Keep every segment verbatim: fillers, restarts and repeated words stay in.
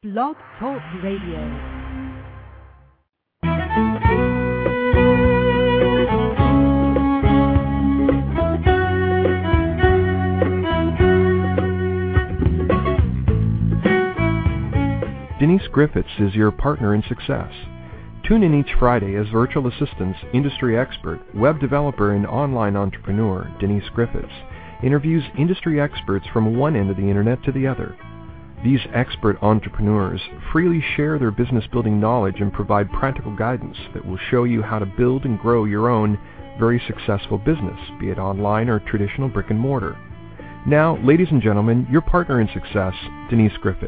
Blog Talk Radio. Denise Griffiths is your partner in success. Tune in each Friday as virtual assistants, industry expert, web developer, and online entrepreneur Denise Griffiths interviews industry experts from one end of the internet to the other. These expert entrepreneurs freely share their business-building knowledge and provide practical guidance that will show you how to build and grow your own very successful business, be it online or traditional brick and mortar. Now, ladies and gentlemen, your partner in success, Denise Griffiths.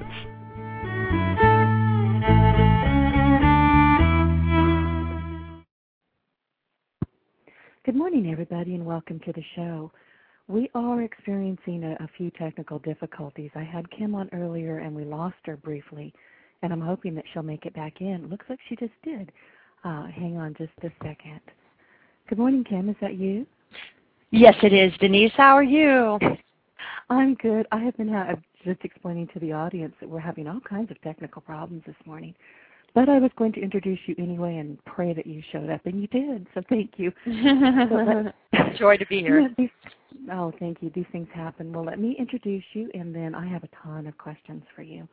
Good morning, everybody, and welcome to the show. We are experiencing a, a few technical difficulties. I had Kim on earlier, and we lost her briefly, and I'm hoping that she'll make it back in. Looks like she just did. Uh, hang on just a second. Good morning, Kim. Is that you? Yes, it is. Denise, how are you? I'm good. I have been ha- just explaining to the audience that we're having all kinds of technical problems this morning. But I was going to introduce you anyway and pray that you showed up, and you did, so thank you. So let, Joy to be here. Yeah, these, oh, thank you. These things happen. Well, let me introduce you, and then I have a ton of questions for you.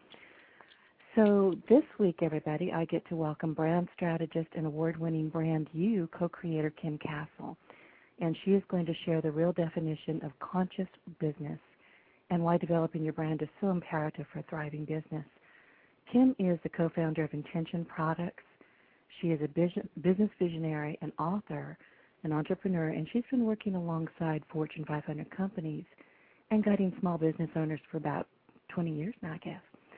So this week, everybody, I get to welcome brand strategist and award-winning Brand You co-creator Kim Castle, and she is going to share the real definition of conscious business and why developing your brand is so imperative for a thriving business. Kim is the co-founder of Intention Products. She is a business visionary, an author, an entrepreneur, and she's been working alongside Fortune five hundred companies and guiding small business owners for about twenty years now, I guess.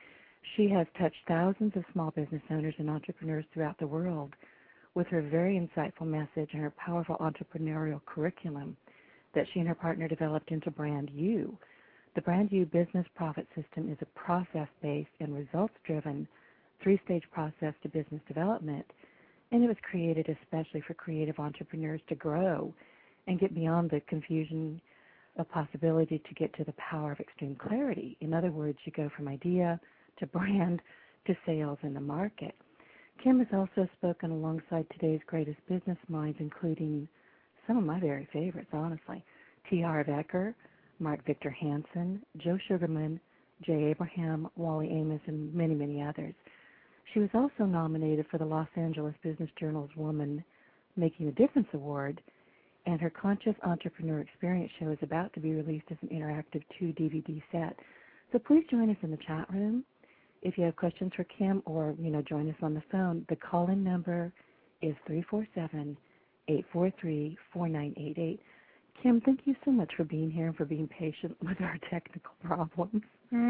She has touched thousands of small business owners and entrepreneurs throughout the world with her very insightful message and her powerful entrepreneurial curriculum that she and her partner developed into Brand You. The Brand You Business Profit System is a process-based and results-driven three-stage process to business development, and it was created especially for creative entrepreneurs to grow and get beyond the confusion of possibility to get to the power of extreme clarity. In other words, you go from idea to brand to sales in the market. Kim has also spoken alongside today's greatest business minds, including some of my very favorites, honestly, T. Harv Eker, Mark Victor Hansen, Joe Sugarman, Jay Abraham, Wally Amos, and many, many others. She was also nominated for the Los Angeles Business Journal's Woman Making a Difference Award, and her Conscious Entrepreneur Experience show is about to be released as an interactive two D V D set. So please join us in the chat room. If you have questions for Kim or, you know, join us on the phone, the call-in number is three four seven, eight four three, four nine eight eight. Kim, thank you so much for being here and for being patient with our technical problems.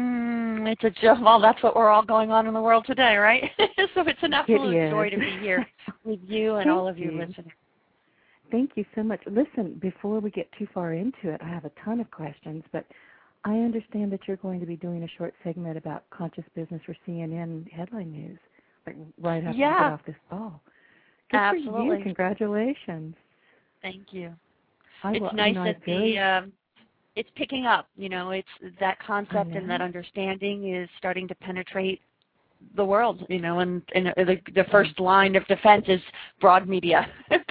Mm, it's a joy. Well, that's what we're all going on in the world today, right? So it's an absolute it joy to be here with you and thank all of you, you listening. Thank you so much. Listen, before we get too far into it, I have a ton of questions, but I understand that you're going to be doing a short segment about conscious business for C N N headline news, like right after yeah. we get off this call. Good Absolutely. for you. Congratulations. Thank you. I It's will, nice you know, that the um, it's picking up. You know, it's that concept and that understanding is starting to penetrate the world. You know, and, and the, the first line of defense is broad media.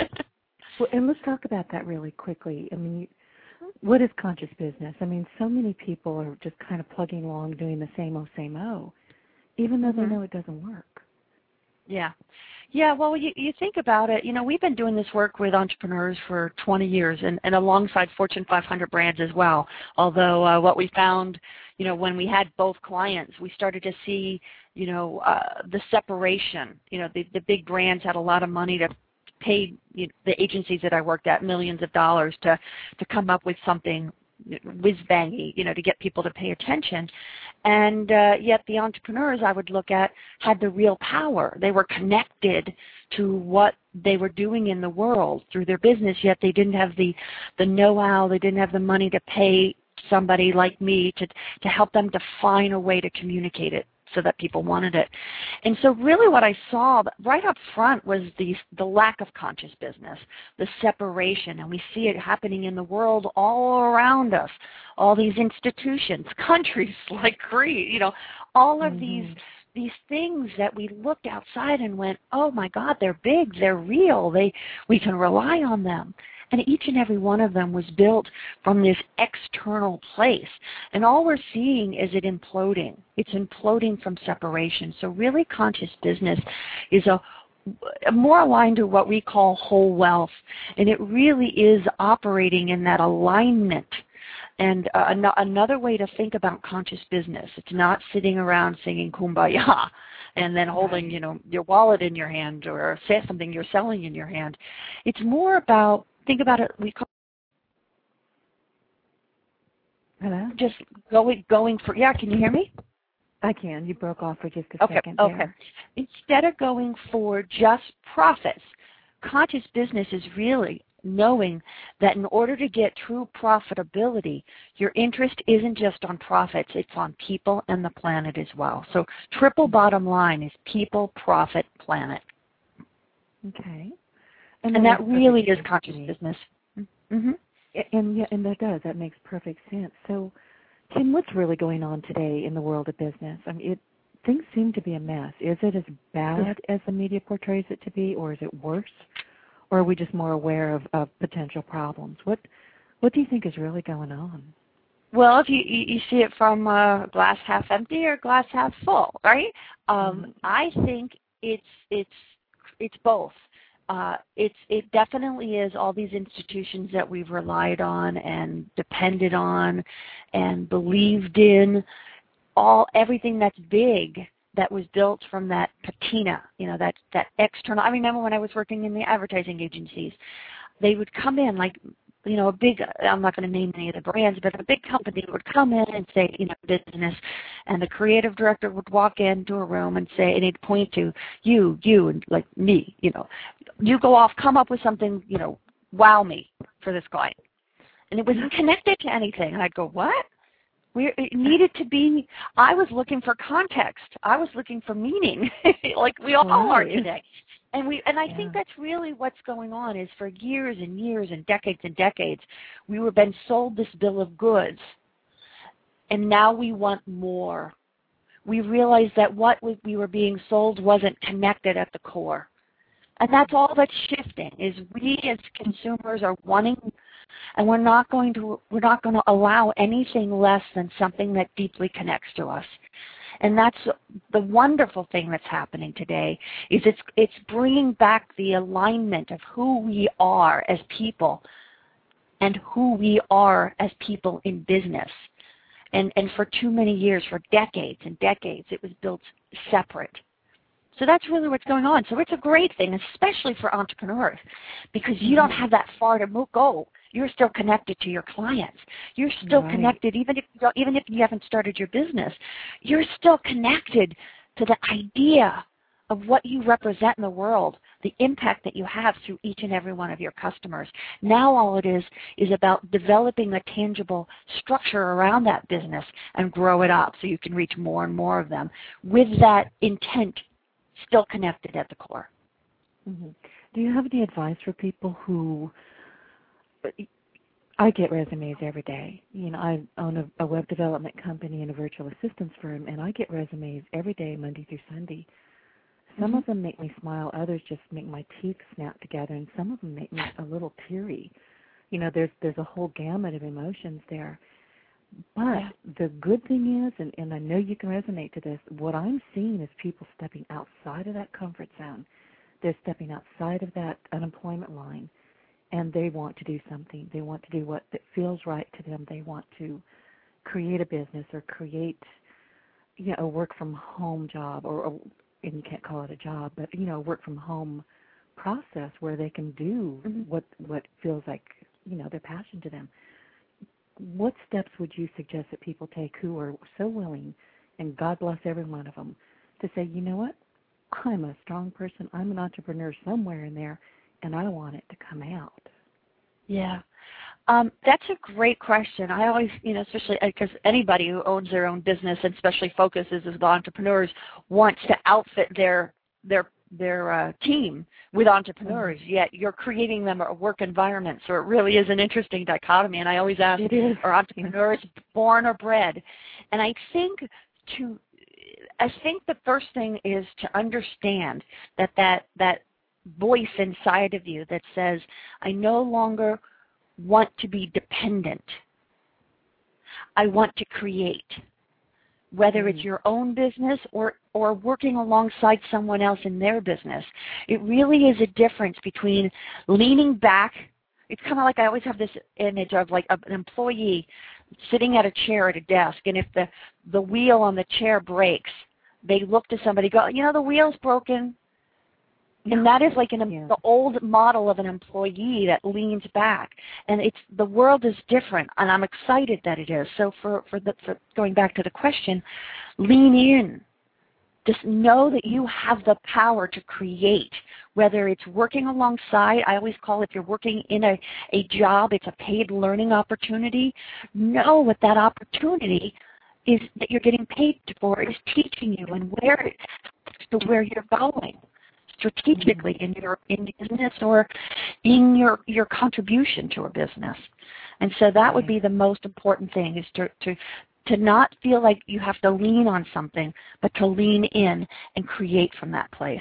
Well, and let's talk about that really quickly. I mean, what is conscious business? I mean, so many people are just kind of plugging along, doing the same old, same old, even though mm-hmm. they know it doesn't work. Yeah. Yeah, well, you, you think about it, you know, we've been doing this work with entrepreneurs for twenty years and, and alongside Fortune five hundred brands as well. Although uh, what we found, you know, when we had both clients, we started to see, you know, uh, the separation. You know, the, the big brands had a lot of money to pay you know, the agencies that I worked at millions of dollars to, to come up with something whiz-bangy, you know, to get people to pay attention. And uh, yet the entrepreneurs I would look at had the real power. They were connected to what they were doing in the world through their business, yet they didn't have the, the know-how, they didn't have the money to pay somebody like me to, to help them define a way to communicate it so that people wanted it. And so really what I saw right up front was the, the lack of conscious business, the separation, and we see it happening in the world all around us, all these institutions, countries like Greece, you know, all of mm-hmm. these these things that we looked outside and went, oh my God, they're big, they're real, they we can rely on them. And each and every one of them was built from this external place. And all we're seeing is it imploding. It's imploding from separation. So really conscious business is a more aligned to what we call whole wealth. And it really is operating in that alignment. And uh, an- another way to think about conscious business, it's not sitting around singing Kumbaya and then holding, you know, your wallet in your hand or say something you're selling in your hand. It's more about, think about it, we call Hello? just going, going for, yeah, can you hear me? I can. You broke off for just a Okay, second okay. there. Instead of going for just profits, conscious business is really knowing that in order to get true profitability, your interest isn't just on profits, it's on people and the planet as well. So triple bottom line is people, profit, planet. Okay. And, that and that makes really perfect is sense conscious to me. business. Mm-hmm. And, yeah, and that does. That makes perfect sense. So, Kim, what's really going on today in the world of business? I mean, it, things seem to be a mess. Is it as bad as the media portrays it to be, or is it worse? Or are we just more aware of, of potential problems? What What do you think is really going on? Well, if you, you, you see it from uh, glass half empty or glass half full, right? Um, Mm-hmm. I think it's it's it's both. Uh, it's it definitely is all these institutions that we've relied on and depended on and believed in, all everything that's big that was built from that patina, you know, that that external. I remember when I was working in the advertising agencies, they would come in like, you know, a big, I'm not going to name any of the brands, but a big company would come in and say, you know, business, and the creative director would walk into a room and say, and he'd point to you, you, and like me, you know, you go off, come up with something, you know, wow me for this client. And it wasn't connected to anything. And I'd go, what? We, it needed to be, I was looking for context. I was looking for meaning, like we all Right. are today. And we, and I Yeah. think that's really what's going on is for years and years and decades and decades, we were been sold this bill of goods, and now we want more. We realized that what we, we were being sold wasn't connected at the core. And that's all that's shifting, is we as consumers are wanting, and we're not going to we're not going to allow anything less than something that deeply connects to us. And that's the wonderful thing that's happening today, is it's it's bringing back the alignment of who we are as people and who we are as people in business. And and for too many years, for decades and decades, it was built separate. So that's really what's going on. So it's a great thing, especially for entrepreneurs, because you don't have that far to move, go. You're still connected to your clients. You're still Right. connected, even if you don't, even if you haven't started your business. You're still connected to the idea of what you represent in the world, the impact that you have through each and every one of your customers. Now all it is is about developing a tangible structure around that business and grow it up so you can reach more and more of them with that intent still connected at the core. Mm-hmm. Do you have any advice for people who, I get resumes every day. You know, I own a, a web development company and a virtual assistance firm, and I get resumes every day, Monday through Sunday. Some Mm-hmm. of them make me smile, others just make my teeth snap together, and some of them make me a little teary. You know, there's there's a whole gamut of emotions there. But Yeah. the good thing is, and, and I know you can resonate to this, what I'm seeing is people stepping outside of that comfort zone. They're stepping outside of that unemployment line, and they want to do something. They want to do what that feels right to them. They want to create a business or create, you know, a work-from-home job, or, or and you can't call it a job, but, you know, a work-from-home process where they can do Mm-hmm. what what feels like, you know, their passion to them. What steps would you suggest that people take who are so willing, and God bless every one of them, to say, you know what, I'm a strong person, I'm an entrepreneur somewhere in there, and I want it to come out? Yeah. Um, that's a great question. I always, you know, especially because anybody who owns their own business and especially focuses as entrepreneurs wants to outfit their their their uh, team with entrepreneurs, mm-hmm. yet you're creating them a work environment. So it really is an interesting dichotomy. And I always ask, it is. are entrepreneurs yeah. born or bred? And I think to I think the first thing is to understand that that, that voice inside of you that says, I no longer want to be dependent. I want to create. Whether mm-hmm. it's your own business or, or working alongside someone else in their business. It really is a difference between leaning back. It's kind of like I always have this image of like an employee sitting at a chair at a desk, and if the, the wheel on the chair breaks, they look to somebody, go, you know, the wheel's broken. And that is like an, yeah. the old model of an employee that leans back. And it's the world is different, and I'm excited that it is. So for, for, the, for going back to the question, lean in. Just know that you have the power to create, whether it's working alongside. I always call it if you're working in a, a job, it's a paid learning opportunity. Know what that opportunity is that you're getting paid for is teaching you and where it's to where you're going strategically in your in business or in your, your contribution to a business. And so that would be the most important thing, is to, to, to not feel like you have to lean on something, but to lean in and create from that place.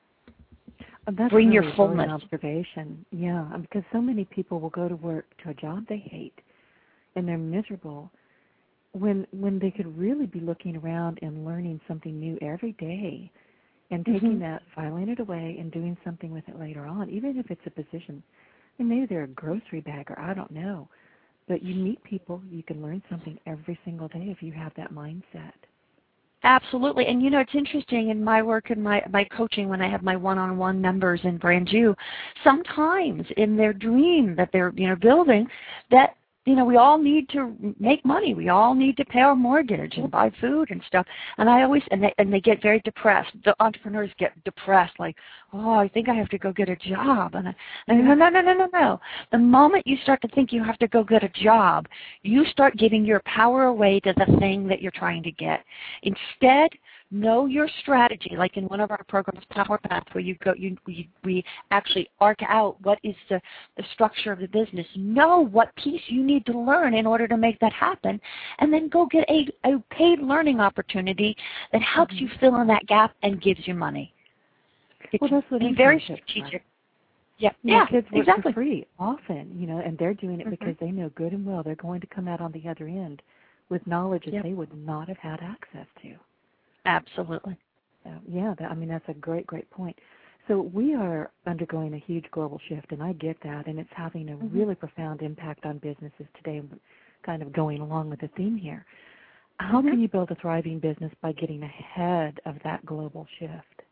That's Bring really your fullness. Observation. Yeah, because so many people will go to work to a job they hate and they're miserable when when they could really be looking around and learning something new every day. And taking mm-hmm. that, filing it away, and doing something with it later on, even if it's a position. And maybe they're a grocery bagger, I don't know. But you meet people, you can learn something every single day if you have that mindset. Absolutely. And, you know, it's interesting in my work and my, my coaching when I have my one-on-one members in Brand New, sometimes in their dream that they're, you know, building, that you know, we all need to make money. We all need to pay our mortgage and buy food and stuff. And I always, and they, and they get very depressed. The entrepreneurs get depressed, like, oh, I think I have to go get a job. And I, and no, no, no, no, no, no. The moment you start to think you have to go get a job, you start giving your power away to the thing that you're trying to get. Instead, know your strategy, like in one of our programs, Power Path, where you go, you, we, we actually arc out what is the, the structure of the business. Know what piece you need to learn in order to make that happen, and then go get a, a paid learning opportunity that helps mm-hmm. you fill in that gap and gives you money. It's well, that's what be very strategic. Yeah, yeah, kids work exactly. for free often, you know, and they're doing it mm-hmm. because they know good and well they're going to come out on the other end with knowledge that yep. they would not have had access to. Absolutely. So, yeah, that, I mean, that's a great, great point. So we are undergoing a huge global shift, and I get that, and it's having a mm-hmm. really profound impact on businesses today, kind of going along with the theme here. How mm-hmm. can you build a thriving business by getting ahead of that global shift?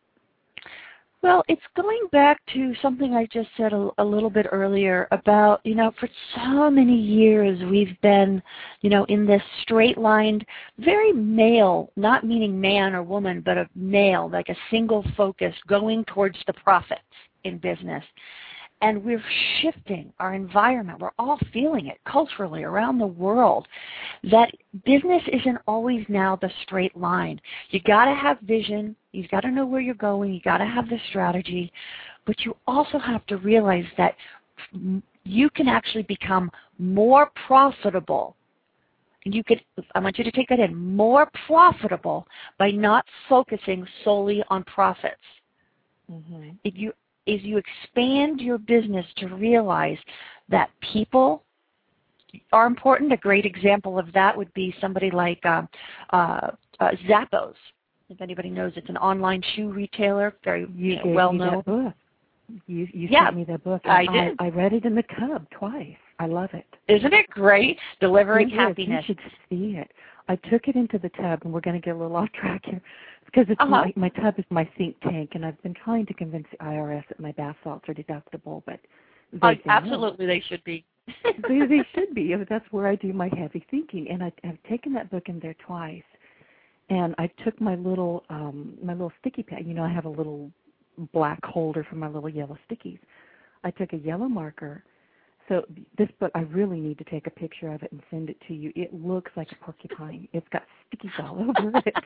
Well, it's going back to something I just said a, a little bit earlier about, you know, for so many years we've been, you know, in this straight-lined, very male, not meaning man or woman, but a male, like a single focus going towards the profits in business. And we're shifting our environment. We're all feeling it culturally around the world, that business isn't always now the straight line. You got to have vision. You've got to know where you're going. You got to have the strategy. But you also have to realize that you can actually become more profitable. And you could, I want you to take that in, more profitable by not focusing solely on profits. Mm-hmm. If you is you expand your business to realize that people are important. A great example of that would be somebody like uh, uh, uh, Zappos. If anybody knows, it's an online shoe retailer, very you you know, well known. That book. You, you yeah, sent me that book. I, I did. I read it in the tub twice. I love it. Isn't it great? Delivering it happiness. You should see it. I took it into the tub, and we're going to get a little off track here, because it's uh-huh. my, my tub is my think tank, and I've been trying to convince the I R S that my bath salts are deductible, but they uh, say absolutely no. they should be. they, they should be. That's where I do my heavy thinking, and I, I've taken that book in there twice, and I took my little um, my little sticky pad. You know, I have a little black holder for my little yellow stickies. I took a yellow marker. So this book, I really need to take a picture of it and send it to you. It looks like a porcupine. It's got stickies all over it.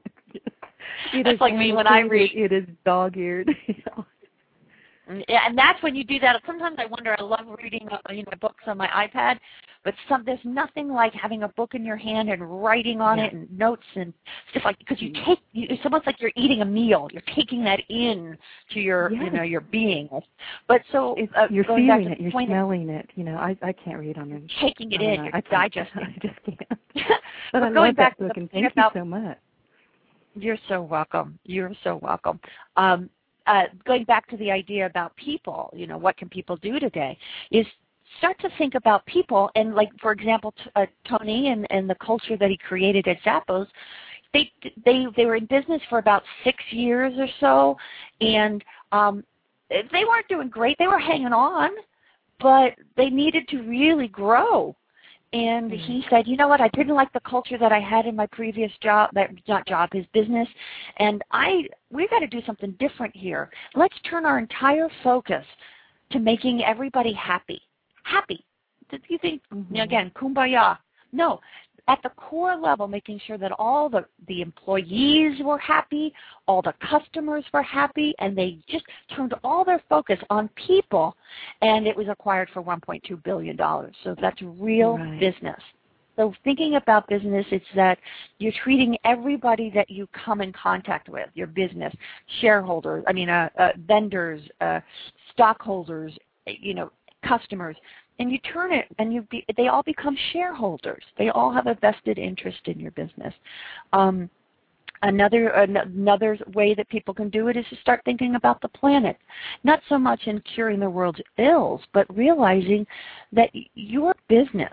It that's is like me when I read. It is dog-eared. You know. Yeah, and that's when you do that. Sometimes I wonder, I love reading uh, you know, books on my iPad, But some, there's nothing like having a book in your hand and writing on yeah. it and notes and stuff like, because you take, you, it's almost like you're eating a meal. You're taking that in to your, yes. you know, your being. But so it's, uh, you're going feeling back to it, the you're point smelling it. You know, I I can't read on your taking it in, you're I digesting. I just can't. but but I going love back that book, to the and point thank about, you so much. You're so welcome. You're so welcome. Um, uh, going back to the idea about people, you know, what can people do today, is start to think about people. And like, for example, t- uh, Tony and, and the culture that he created at Zappos, they, they, they were in business for about six years or so, and um, they weren't doing great. They were hanging on, but they needed to really grow. And mm-hmm. he said, you know what, I didn't like the culture that I had in my previous job, that not job, his business, and I we've got to do something different here. Let's turn our entire focus to making everybody happy. Happy. Do you think, mm-hmm. again, kumbaya? No. At the core level, making sure that all the, the employees were happy, all the customers were happy, and they just turned all their focus on people, and it was acquired for one point two billion dollars. So that's real right. business. So thinking about business, it's that you're treating everybody that you come in contact with, your business, shareholders, I mean, uh, uh, vendors, uh, stockholders, you know, customers, and you turn it, and you be, they all become shareholders. They all have a vested interest in your business. Um, another another way that people can do it is to start thinking about the planet, not so much in curing the world's ills, but realizing that your business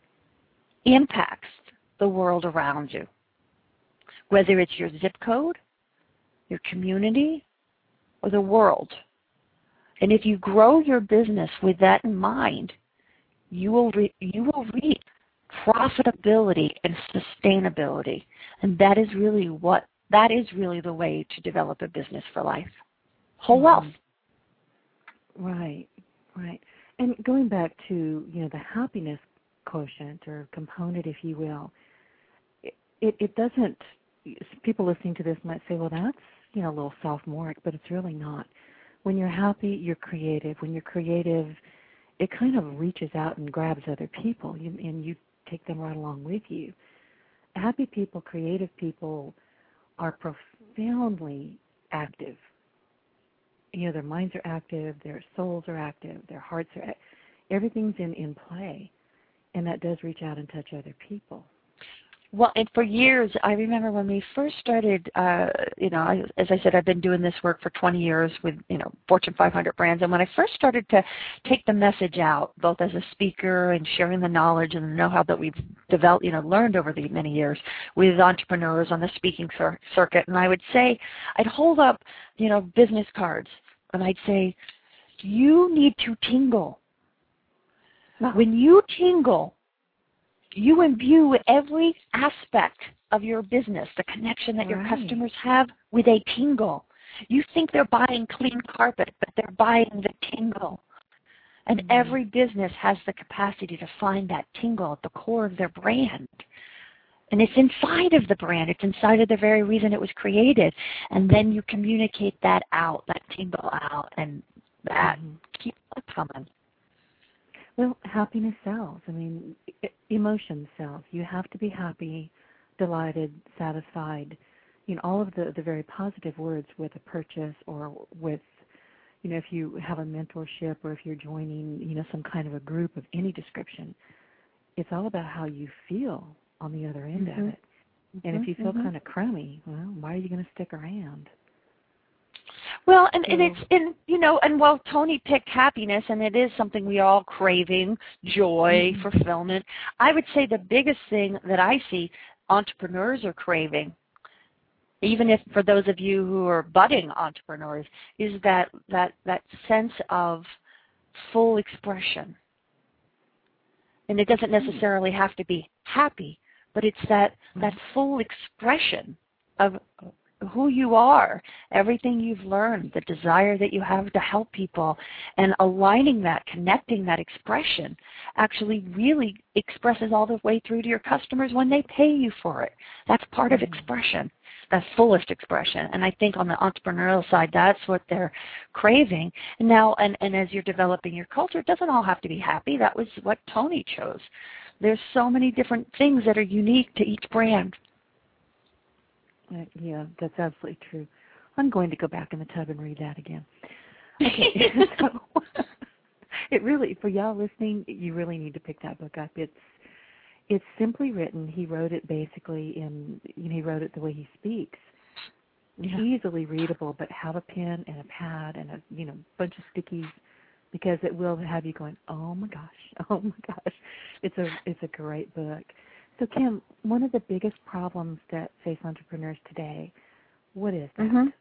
impacts the world around you, whether it's your zip code, your community, or the world. And if you grow your business with that in mind, you will re- you will reach profitability and sustainability, and that is really what that is really the way to develop a business for life. Whole mm-hmm. wealth. Right, right. And going back to you know the happiness quotient or component, if you will, it it, it doesn't. People listening to this might say, well, that's you know a little sophomoric, but it's really not. When you're happy, you're creative. When you're creative, it kind of reaches out and grabs other people, you, and you take them right along with you. Happy people, creative people are profoundly active. You know, their minds are active, their souls are active, their hearts are active. Everything's in, in play, and that does reach out and touch other people. Well, and for years, I remember when we first started, uh, you know, I, as I said, I've been doing this work for twenty years with, you know, Fortune five hundred brands. And when I first started to take the message out, both as a speaker and sharing the knowledge and the know-how that we've developed, you know, learned over the many years with entrepreneurs on the speaking cir- circuit, and I would say, I'd hold up, you know, business cards, and I'd say, you need to tingle. Oh. When you tingle, you imbue every aspect of your business, the connection that right. your customers have, with a tingle. You think they're buying clean carpet, but they're buying the tingle. And mm-hmm. every business has the capacity to find that tingle at the core of their brand. And it's inside of the brand. It's inside of the very reason it was created. And then you communicate that out, that tingle out, and that mm-hmm. keeps it coming. Well, happiness sells. I mean, emotion sells. You have to be happy, delighted, satisfied. You know, all of the, the very positive words with a purchase or with, you know, if you have a mentorship or if you're joining, you know, some kind of a group of any description, it's all about how you feel on the other end mm-hmm. of it. And mm-hmm. if you feel mm-hmm. kind of crummy, well, why are you going to stick around? Well, and, and it's, and, you know, and while Tony picked happiness, and it is something we all craving, joy, mm-hmm. fulfillment, I would say the biggest thing that I see entrepreneurs are craving, even if for those of you who are budding entrepreneurs, is that, that, that sense of full expression. And it doesn't necessarily have to be happy, but it's that, mm-hmm. that full expression of who you are, everything you've learned, the desire that you have to help people, and aligning that, connecting that expression actually really expresses all the way through to your customers when they pay you for it. That's part mm-hmm. of expression, that fullest expression. And I think on the entrepreneurial side, that's what they're craving. And now, and, and as you're developing your culture, it doesn't all have to be happy. That was what Tony chose. There's so many different things that are unique to each brand. Uh, yeah, that's absolutely true. I'm going to go back in the tub and read that again. Okay. So, it really, for y'all listening, you really need to pick that book up. It's it's simply written. He wrote it basically in, you know, he wrote it the way he speaks. Yeah. Easily readable, but have a pen and a pad and a, you know, bunch of stickies, because it will have you going, oh my gosh, oh my gosh. It's a it's a great book. So Kim, one of the biggest problems that face entrepreneurs today, what is that? Mm-hmm.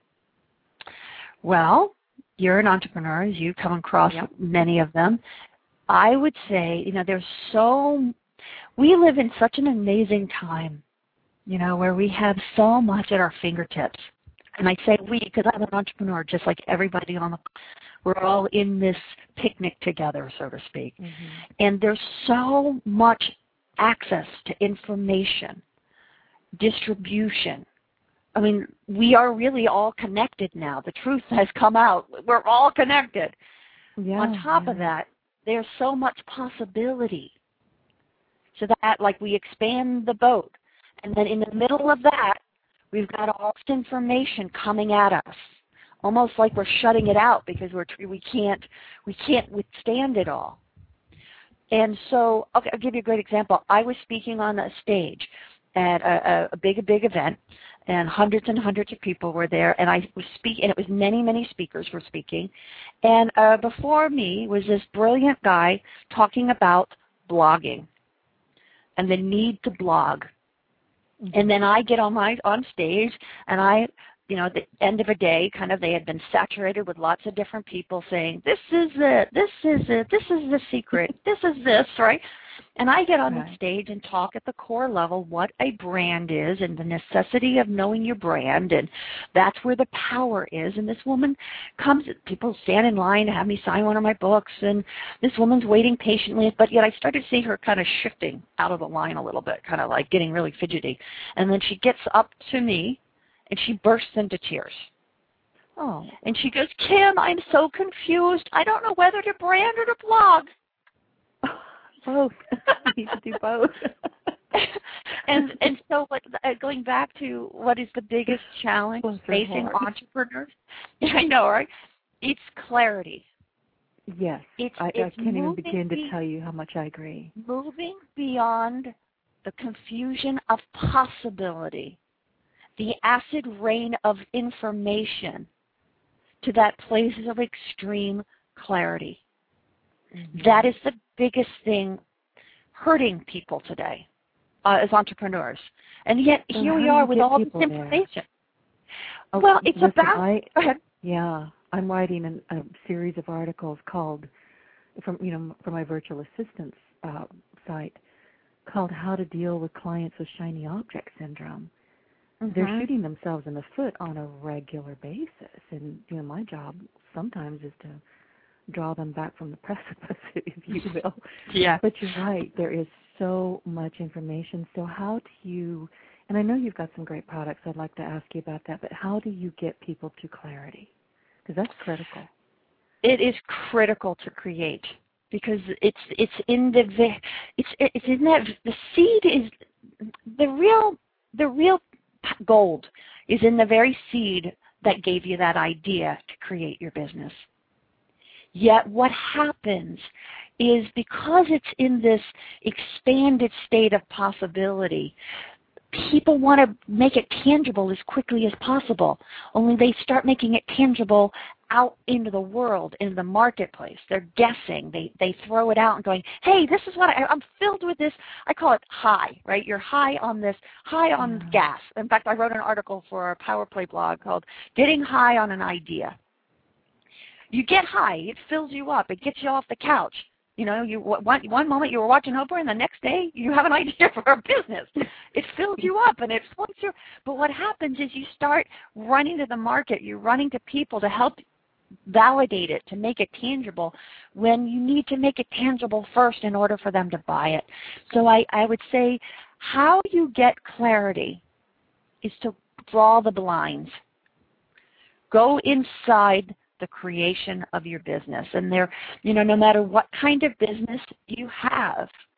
Well, you're an entrepreneur. You come across yep. many of them. I would say, you know, there's so, we live in such an amazing time, you know, where we have so much at our fingertips. And I say we because I'm an entrepreneur, just like everybody on the, we're all in this picnic together, so to speak. Mm-hmm. And there's so much access to information, distribution. I mean, we are really all connected now. The truth has come out. We're all connected. Yeah, On top yeah. of that, there's so much possibility. So that, like, we expand the boat. And then in the middle of that, we've got all this information coming at us, almost like we're shutting it out because we're we can't we can't withstand it all. And so, okay, I'll give you a great example. I was speaking on a stage at a, a big, a big event, and hundreds and hundreds of people were there, and I was speaking, and it was many, many speakers were speaking. And uh, before me was this brilliant guy talking about blogging and the need to blog. And then I get on my on stage, and I, you know, at the end of a day, kind of, they had been saturated with lots of different people saying, this is it, this is it, this is the secret, this is this, right? And I get on right. the stage and talk at the core level what a brand is and the necessity of knowing your brand, and that's where the power is. And this woman comes, people stand in line to have me sign one of my books, and this woman's waiting patiently, but yet I started to see her kind of shifting out of the line a little bit, kind of like getting really fidgety. And then she gets up to me, and she bursts into tears. Oh. And she goes, Kim, I'm so confused. I don't know whether to brand or to blog. Both. You need to do both. and and so what, uh, going back to what is the biggest challenge well, facing hard. entrepreneurs? Yeah, I know, right? It's clarity. Yes. It's, I, it's I can't even begin to be, tell you how much I agree. Moving beyond the confusion of possibility, the acid rain of information, to that place of extreme clarity. Mm-hmm. That is the biggest thing hurting people today uh, as entrepreneurs. And yet so here we are with all this information. Oh, well, it's listen, about... I, go ahead. Yeah, I'm writing an, a series of articles called, from you know, for my virtual assistance uh, site, called How to Deal with Clients with Shiny Object Syndrome. Mm-hmm. They're shooting themselves in the foot on a regular basis. And, you know, my job sometimes is to draw them back from the precipice, if you will. Yeah. But you're right. There is so much information. So how do you, and I know you've got some great products. I'd like to ask you about that. But how do you get people to clarity? Because that's critical. It is critical to create because it's it's in the it's it's in that the seed is the real the real gold is in the very seed that gave you that idea to create your business. Yet what happens is because it's in this expanded state of possibility, people want to make it tangible as quickly as possible, only they start making it tangible out into the world, into the marketplace. They're guessing. They they throw it out and going, hey, this is what I, I'm filled with this. I call it high, right? You're high on this, high on yeah. gas. In fact, I wrote an article for our Power Play blog called Getting High on an Idea. You get high. It fills you up. It gets you off the couch. You know, you one, one moment you were watching Oprah, and the next day you have an idea for a business. It fills you up, and it floats you. But what happens is you start running to the market. You're running to people to help validate it, to make it tangible, when you need to make it tangible first in order for them to buy it. So I, I would say how you get clarity is to draw the blinds. Go inside the creation of your business. And there, you know, no matter what kind of business you have,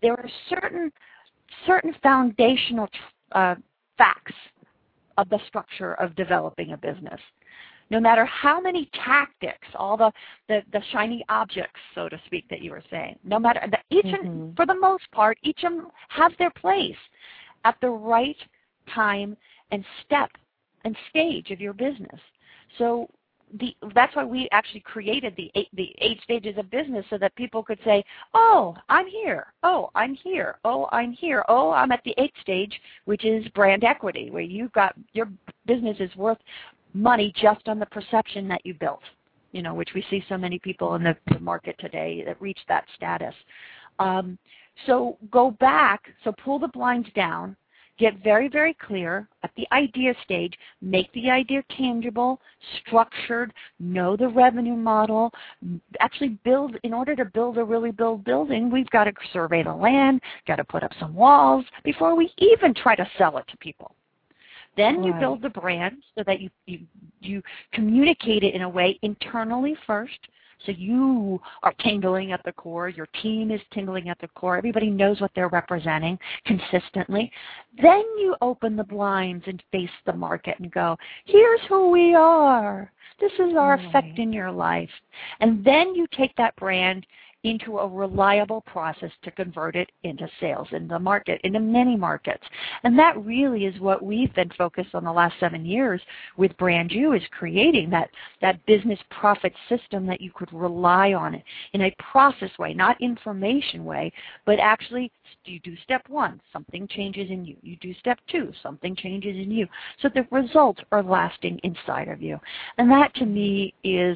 there are certain certain foundational uh, facts of the structure of developing a business. No matter how many tactics, all the, the, the shiny objects, so to speak, that you were saying, no matter, each mm-hmm. and, for the most part, each of them have their place at the right time and step and stage of your business. So the, that's why we actually created the eight, the eight stages of business, so that people could say, oh, I'm here. Oh, I'm here. Oh, I'm here. Oh, I'm at the eighth stage, which is brand equity, where you've got your business is worth money just on the perception that you built, you know, which we see so many people in the, the market today that reach that status. Um, so go back, so pull the blinds down, get very, very clear at the idea stage, make the idea tangible, structured, know the revenue model, actually build, in order to build a really build building, we've got to survey the land, got to put up some walls before we even try to sell it to people. Then right. you build the brand so that you, you, you communicate it in a way internally first, so you are tingling at the core, your team is tingling at the core, everybody knows what they're representing consistently. Then you open the blinds and face the market and go, here's who we are. This is our right. effect in your life. And then you take that brand into a reliable process to convert it into sales in the market, into many markets. And that really is what we've been focused on the last seven years with Brand You, is creating that, that business profit system that you could rely on it in a process way, not information way, but actually you do step one, something changes in you. You do step two, something changes in you. So the results are lasting inside of you. And that to me is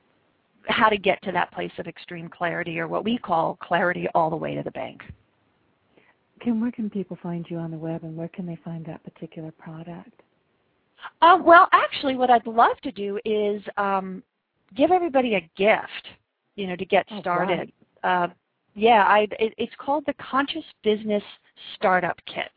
how to get to that place of extreme clarity, or what we call clarity all the way to the bank. Kim, where can people find you on the web, and where can they find that particular product? Uh, well, actually, what I'd love to do is um, give everybody a gift, you know, to get oh, started. Right. Uh, yeah, I, it, it's called the Conscious Business Startup Kit.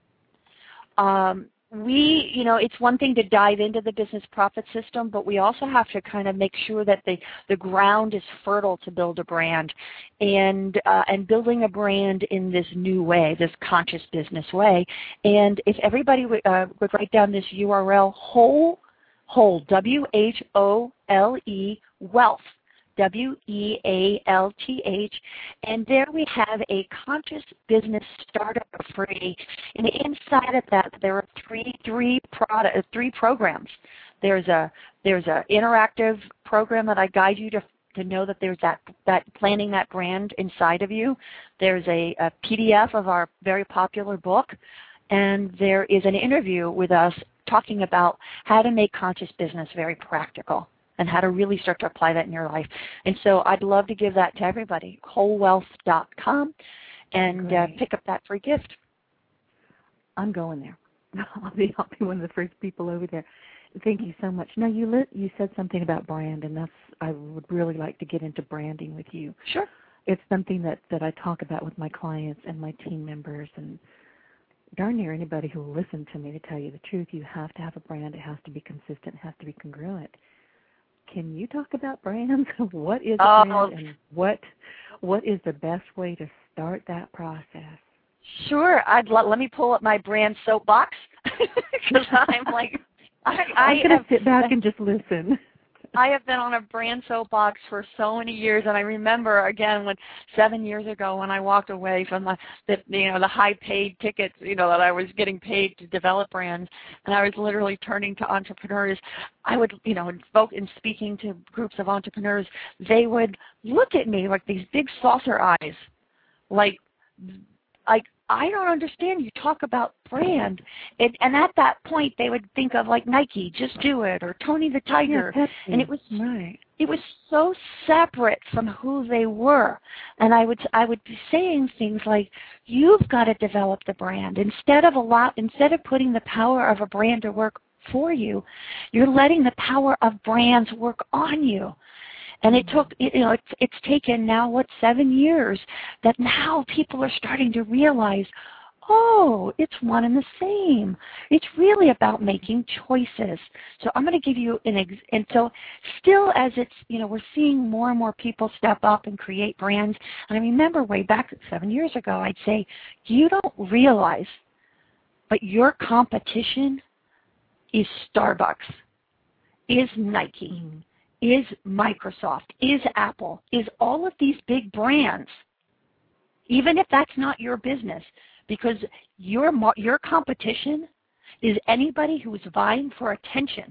Um, We, you know, it's one thing to dive into the business profit system, but we also have to kind of make sure that the, the ground is fertile to build a brand, and uh, and building a brand in this new way, this conscious business way. And if everybody would, uh, would write down this U R L, whole, whole, W H O L E, wealth, W E A L T H, and there we have a conscious business startup free. And inside of that, there are three three product three programs. There's a there's a interactive program that I guide you to to know that there's that that planning that brand inside of you. There's a, a P D F of our very popular book, and there is an interview with us talking about how to make conscious business very practical, and how to really start to apply that in your life. And so I'd love to give that to everybody, whole wealth dot com, and uh, pick up that free gift. I'm going there. I'll be, I'll be one of the first people over there. Thank you so much. Now, you lit, you said something about brand, and that's, I would really like to get into branding with you. Sure. It's something that, that I talk about with my clients and my team members, and darn near anybody who will listen to me. To tell you the truth, you have to have a brand. It has to be consistent. It has to be congruent. Can you talk about brands? What is a oh. brand, and what what is the best way to start that process? Sure. I'd let, let me pull up my brand soapbox, because I'm like, I, I I'm going to sit back and just listen. I have been on a brand soapbox for so many years, and I remember again when seven years ago when I walked away from the, the you know the high paid tickets, you know that I was getting paid to develop brands, and I was literally turning to entrepreneurs. I would you know invoke in speaking to groups of entrepreneurs, they would look at me like these big saucer eyes, like like. I don't understand. You talk about brand. And, and at that point, they would think of like Nike, Just Do It, or Tony the Tiger. Yeah, and it was right. it was so separate from who they were. And I would I would be saying things like, you've got to develop the brand. Instead of a lot, instead of putting the power of a brand to work for you, you're letting the power of brands work on you. And it took, you know, it's, it's taken now, what, seven years that now people are starting to realize, oh, it's one and the same. It's really about making choices. So I'm going to give you an ex- and so still as it's, you know, we're seeing more and more people step up and create brands. And I remember way back seven years ago, I'd say, you don't realize, but your competition is Starbucks, is Nike, mm-hmm. is Microsoft, is Apple, is all of these big brands, even if that's not your business, because your your competition is anybody who is vying for attention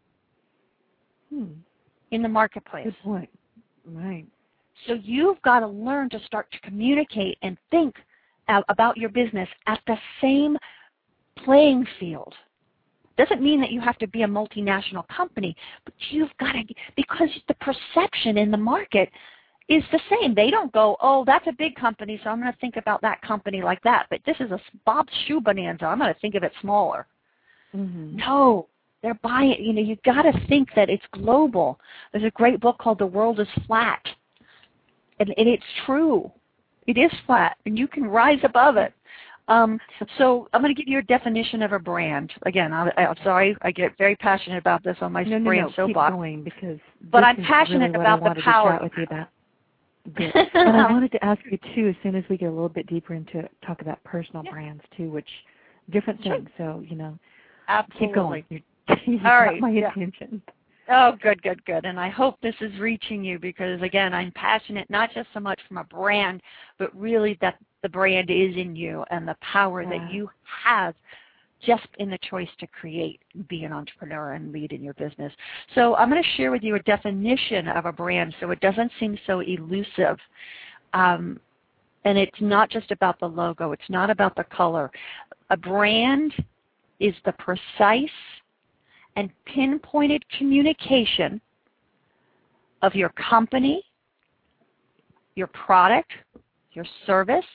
hmm. in the marketplace. Good point. Right. So you've got to learn to start to communicate and think about your business at the same playing field. Doesn't mean that you have to be a multinational company, but you've got to, because the perception in the market is the same. They don't go, oh, that's a big company, so I'm going to think about that company like that. But this is a Bob's Shoe Bonanza. I'm going to think of it smaller. Mm-hmm. No, they're buying. You know, you've got to think that it's global. There's a great book called The World is Flat, and, and it's true. It is flat, and you can rise above it. Um, so I'm going to give you a definition of a brand. Again, I, I'm sorry, I get very passionate about this on my no, brand no, no. soapbox. Keep going because but I'm passionate really about the power. To chat with you about. Good. And I wanted to ask you too, as soon as we get a little bit deeper into it, talk about personal yeah. brands too, which different sure. things. So you know, absolutely. Keep going. You're, you All got right. my yeah. attention. Oh, good, good, good. And I hope this is reaching you because, again, I'm passionate not just so much from a brand, but really that the brand is in you and the power yeah. that you have just in the choice to create, be an entrepreneur, and lead in your business. So I'm going to share with you a definition of a brand so it doesn't seem so elusive. Um, and it's not just about the logo. It's not about the color. A brand is the precise and pinpointed communication of your company, your product, your service,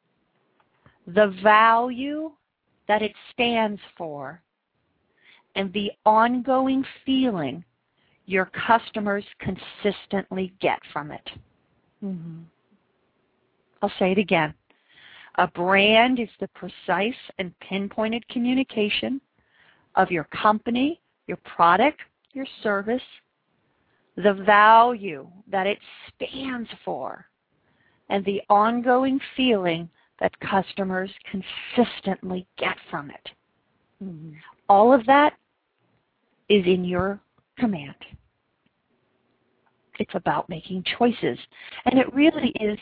the value that it stands for, and the ongoing feeling your customers consistently get from it. Mm-hmm. I'll say it again. A brand is the precise and pinpointed communication of your company, your product, your service, the value that it stands for, and the ongoing feeling that customers consistently get from it. Mm-hmm. All of that is in your command. It's about making choices. And it really is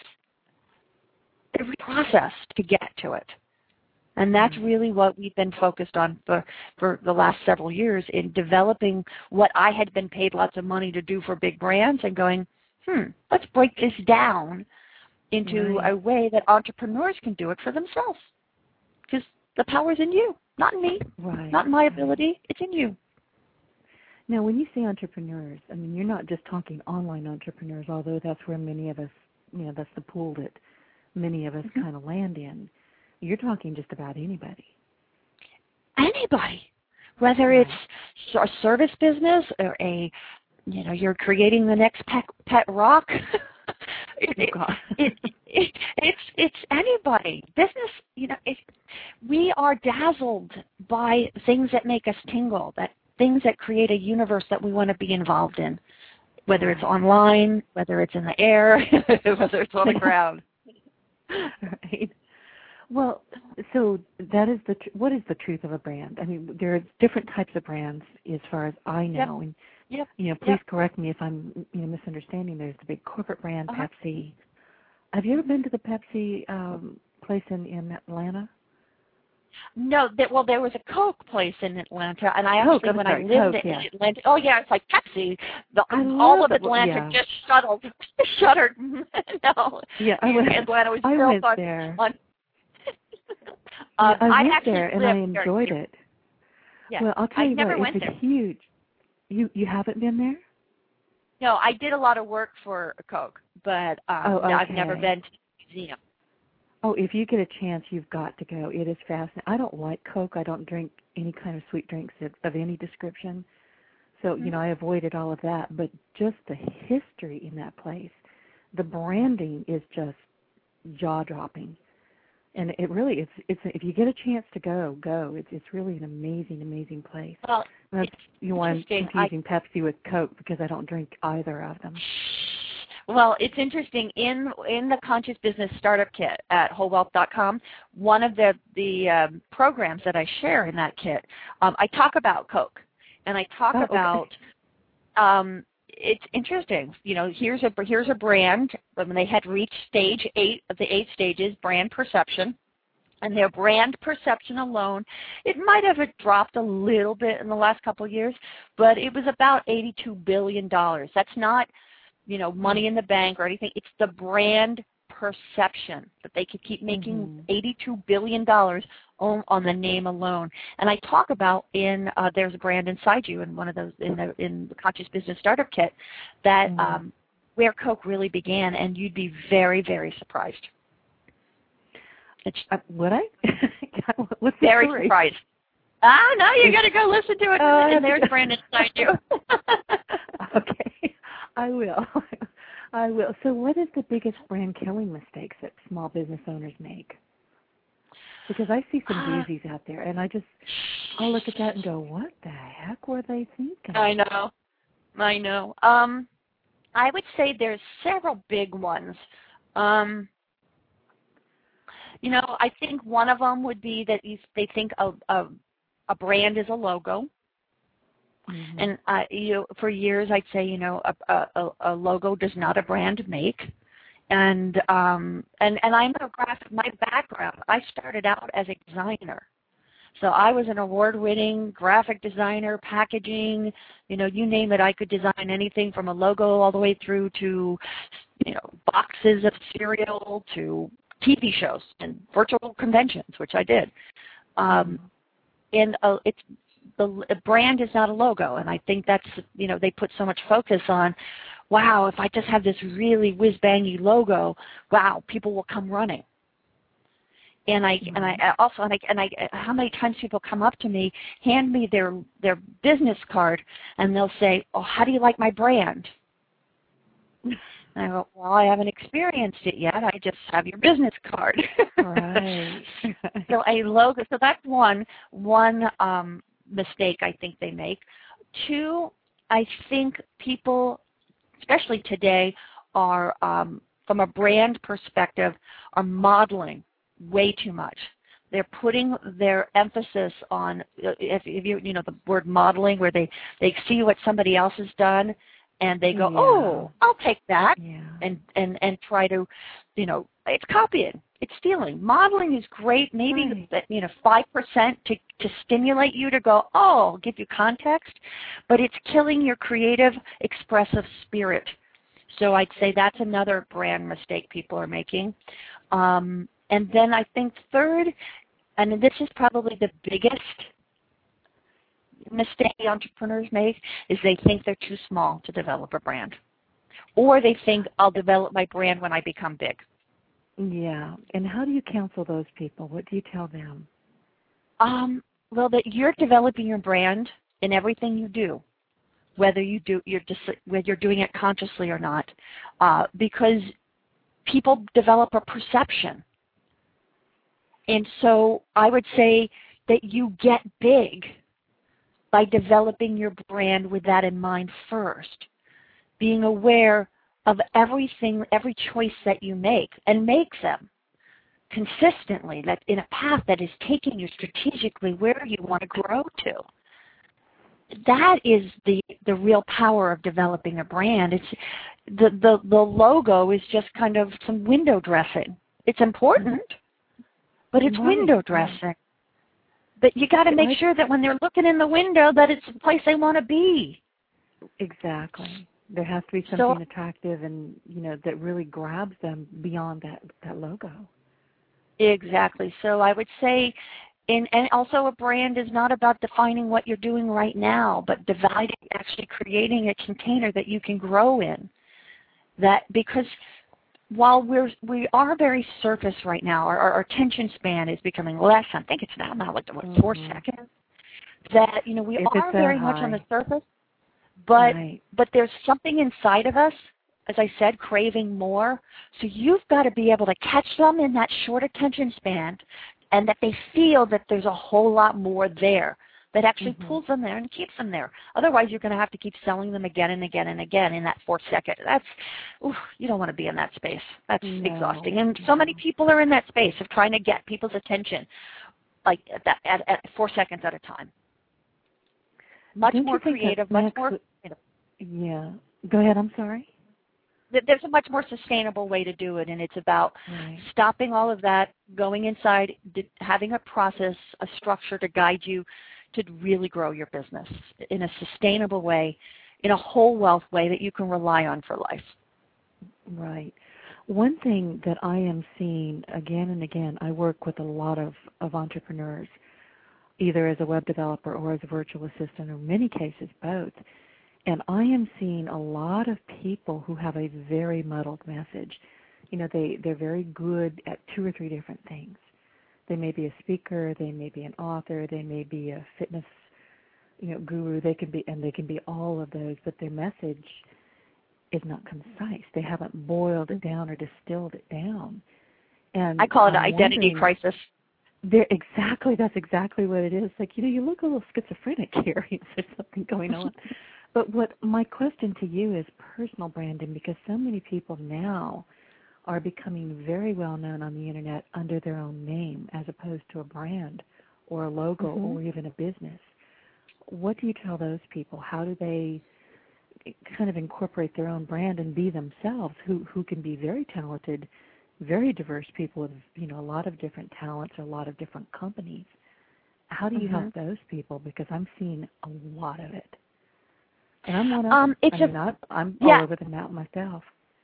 a process to get to it. And that's really what we've been focused on for, for the last several years in developing what I had been paid lots of money to do for big brands and going, hmm, let's break this down into right. a way that entrepreneurs can do it for themselves. Because the power's in you, not in me, right. not in my ability, it's in you. Now, when you say entrepreneurs, I mean, you're not just talking online entrepreneurs, although that's where many of us, you know, that's the pool that many of us mm-hmm. kind of land in. You're talking just about anybody. Anybody, whether right. it's a service business or a, you know, you're creating the next pet, pet rock. it, oh, it, it, it, it's it's anybody. Business, you know, it, we are dazzled by things that make us tingle, that things that create a universe that we want to be involved in, whether right. it's online, whether it's in the air, whether it's on the ground. Right. Well, so that is the tr- what is the truth of a brand? I mean, there are different types of brands as far as I know, yep. and yep. you know, please yep. correct me if I'm you know misunderstanding. There's the big corporate brand, uh-huh. Pepsi. Have you ever been to the Pepsi um, place in, in Atlanta? No, that, well, there was a Coke place in Atlanta, and I actually, Coke, when sorry, I lived Coke, in yeah. Atlanta, oh yeah, it's like Pepsi. The, I all of it. Atlanta yeah. just shuttled, shuttered. no, yeah, I went, Atlanta was I still went fun. there. On, um, yeah, I went I there, and I enjoyed there. it. Yeah, well, I'll tell I you never what, went it's there. a huge. You you haven't been there? No, I did a lot of work for Coke, but um, oh, okay. no, I've never been to the museum. Oh, if you get a chance, you've got to go. It is fascinating. I don't like Coke. I don't drink any kind of sweet drinks of, of any description. So, mm-hmm. you know, I avoided all of that. But just the history in that place, the branding is just jaw-dropping. And it really, it's, it's, if you get a chance to go, go. It's, it's really an amazing, amazing place. Well, That's, you know, I'm confusing I, Pepsi with Coke because I don't drink either of them. Well, it's interesting. In in the Conscious Business Startup Kit at whole wealth dot com, one of the, the um, programs that I share in that kit, um, I talk about Coke. And I talk oh, about, okay. um, it's interesting. You know, here's a, here's a brand when they had reached stage eight of the eight stages, brand perception. And their brand perception alone, it might have dropped a little bit in the last couple of years, but it was about eighty-two billion dollars. That's not, you know, money in the bank or anything. It's the brand perception that they could keep making mm-hmm. eighty-two billion dollars on, on the name alone. And I talk about in uh, There's a Brand Inside You in one of those in the in the Conscious Business Startup Kit that mm-hmm. um, where Coke really began, and you'd be very, very surprised. It's, uh, would I? What's the very story? surprised. Ah, no, you got to go listen to it. Uh, and There's a Brand Inside You. Okay. I will. I will. So what is the biggest brand killing mistakes that small business owners make? Because I see some doozies out there, and I just, I'll look at that and go, what the heck were they thinking? I know. I know. Um, I would say there's several big ones. Um, you know, I think one of them would be that you, they think a, a, a brand is a logo. Mm-hmm. And uh, you know, for years I'd say, you know, a, a, a logo does not a brand make. And um, and and I'm a graphic. My background, I started out as a designer, so I was an award-winning graphic designer, packaging. You know, you name it, I could design anything from a logo all the way through to, you know, boxes of cereal to T V shows and virtual conventions, which I did. Um, and uh, it's. The brand is not a logo, and I think that's, you know, they put so much focus on, wow, if I just have this really whiz-bangy logo, wow, people will come running. And I mm-hmm. and I also and I and I how many times people come up to me, hand me their their business card, and they'll say, oh, how do you like my brand? And I go, well, I haven't experienced it yet. I just have your business card. Right. So a logo. So that's one one. Um, mistake I think they make. Two, I think people, especially today, are, um, from a brand perspective, are modeling way too much. They're putting their emphasis on, if, if you, you know, the word modeling, where they, they see what somebody else has done, and they go, yeah. oh, I'll take that, yeah. and, and, and try to, you know, it's copying. It's stealing. Modeling is great, maybe right. you know five percent to, to stimulate you to go, oh, I'll give you context, but it's killing your creative, expressive spirit. So I'd say that's another brand mistake people are making. Um, and then I think third, and this is probably the biggest mistake entrepreneurs make, is they think they're too small to develop a brand. Or they think, I'll develop my brand when I become big. Yeah. And how do you counsel those people? What do you tell them? Um, well, that you're developing your brand in everything you do, whether you do you're just whether you're doing it consciously or not, uh, because people develop a perception. And so I would say that you get big by developing your brand with that in mind first, being aware of everything, every choice that you make, and make them consistently, that in a path that is taking you strategically where you want to grow to. That is the the real power of developing a brand. It's the the, the logo is just kind of some window dressing. It's important, but it's right. window dressing. But you got to make sure that when they're looking in the window, that it's the place they want to be. Exactly. There has to be something so, attractive and, you know, that really grabs them beyond that, that logo. Exactly. So I would say, in, and also a brand is not about defining what you're doing right now, but dividing, actually creating a container that you can grow in. That because while we're we are very surface right now, our, our attention span is becoming less. I think it's now now like what, four mm-hmm. seconds. That you know we if are very high. much on the surface. But right. but there's something inside of us as I said, craving more. So you've got to be able to catch them in that short attention span and that they feel that there's a whole lot more there that actually mm-hmm. pulls them there and keeps them there. Otherwise, you're going to have to keep selling them again and again and again in that fourth second. That's, oof, you don't want to be in that space. That's no, exhausting. And so no. many people are in that space of trying to get people's attention, like at, that, at, at four seconds at a time. Much Don't more creative, much more. You know, yeah. Go ahead. I'm sorry. There's a much more sustainable way to do it, and it's about right. stopping all of that, going inside, having a process, a structure to guide you to really grow your business in a sustainable way, in a whole wealth way that you can rely on for life. Right. One thing that I am seeing again and again, I work with a lot of, of entrepreneurs, either as a web developer or as a virtual assistant, or in many cases both. And I am seeing a lot of people who have a very muddled message. You know, they, they're very good at two or three different things. They may be a speaker, they may be an author, they may be a fitness, you know, guru. They can be, and they can be all of those, but their message is not concise. They haven't boiled it down or distilled it down. And I call it I'm an identity crisis. They're exactly, that's exactly what it is. Like, you know, you look a little schizophrenic here. There's something going on. But what my question to you is personal branding, because so many people now are becoming very well known on the Internet under their own name as opposed to a brand or a logo mm-hmm. or even a business. What do you tell those people? How do they kind of incorporate their own brand and be themselves, who, who can be very talented, very diverse people with, you know, a lot of different talents, a lot of different companies? How do you mm-hmm. help those people? Because I'm seeing a lot of it. And I'm one of um, them. it's I a, mean, I, I'm yeah. all over the map myself.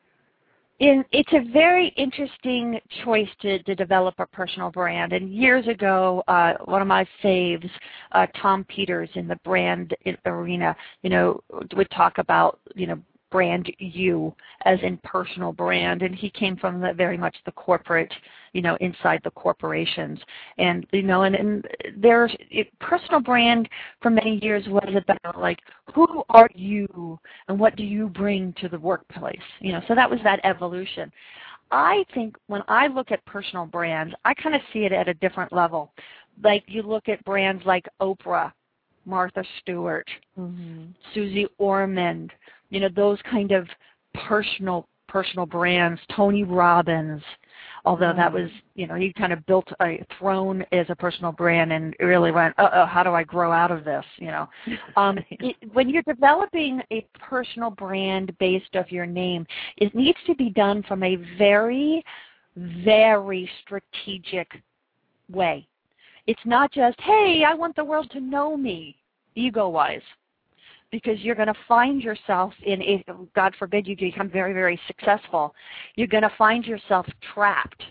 In, it's a very interesting choice to, to develop a personal brand. And years ago, uh, one of my faves, uh, Tom Peters in the brand arena, you know, would talk about, you know, brand you as in personal brand. And he came from the, very much the corporate, you know, inside the corporations. And, you know, and, and there's it, personal brand for many years was about like, who are you and what do you bring to the workplace? You know, so that was that evolution. I think when I look at personal brands, I kind of see it at a different level. Like you look at brands like Oprah, Martha Stewart, mm-hmm. Susie Ormond, you know, those kind of personal personal brands, Tony Robbins, although that was, you know, he kind of built a throne as a personal brand and really went, uh-oh, how do I grow out of this, you know. Um, it, when you're developing a personal brand based off your name, it needs to be done from a very, very strategic way. It's not just, hey, I want the world to know me, ego-wise. Because you're going to find yourself in, if, God forbid you become very, very successful, you're going to find yourself trapped